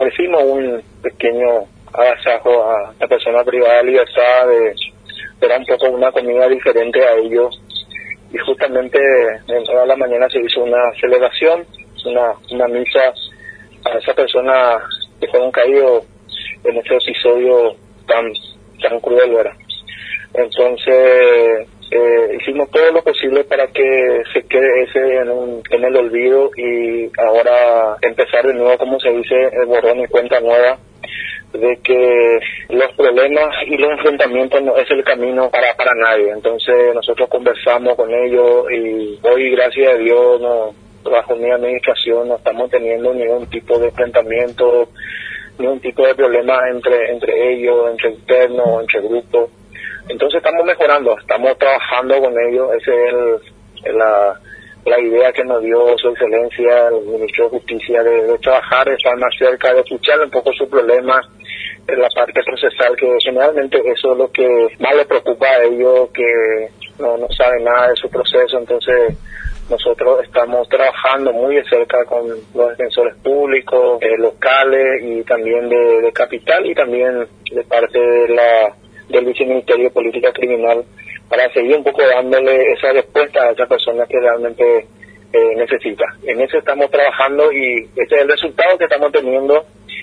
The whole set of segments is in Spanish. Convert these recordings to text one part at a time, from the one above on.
ofrecimos un pequeño agasajo a la persona privada de libertad, era un poco una comida diferente a ellos, y justamente dentro de la mañana se hizo una celebración, una misa a esa persona que fueron caídos en ese episodio tan cruel, ¿verdad? Entonces hicimos todo lo posible para que se quede ese en el olvido, y ahora empezar de nuevo, como se dice, el borrón y cuenta nueva, de que los problemas y los enfrentamientos no es el camino para nadie. Entonces nosotros conversamos con ellos, y hoy, gracias a Dios, bajo mi administración no estamos teniendo ningún tipo de enfrentamiento, ningún tipo de problema entre ellos, entre internos, entre grupos. Entonces estamos mejorando, estamos trabajando con ellos. Esa es la idea que nos dio Su Excelencia, el Ministro de Justicia, de trabajar, de estar más cerca, de escuchar un poco sus problemas en la parte procesal, que generalmente eso es lo que más les preocupa a ellos, que no saben nada de su proceso. Entonces nosotros estamos trabajando muy de cerca con los defensores públicos, locales y también de capital, y también de parte del Viceministerio de Política Criminal, para seguir un poco dándole esa respuesta a esas personas que realmente necesita. En eso estamos trabajando, y este es el resultado que estamos teniendo.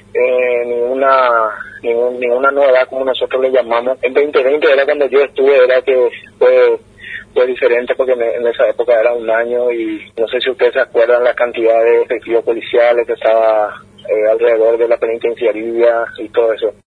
Ninguna novedad, como nosotros le llamamos. En 2020 era cuando yo estuve, era que fue diferente, porque en esa época era un año, y no sé si ustedes se acuerdan la cantidad de efectivos policiales que estaba alrededor de la penitenciaría y todo eso.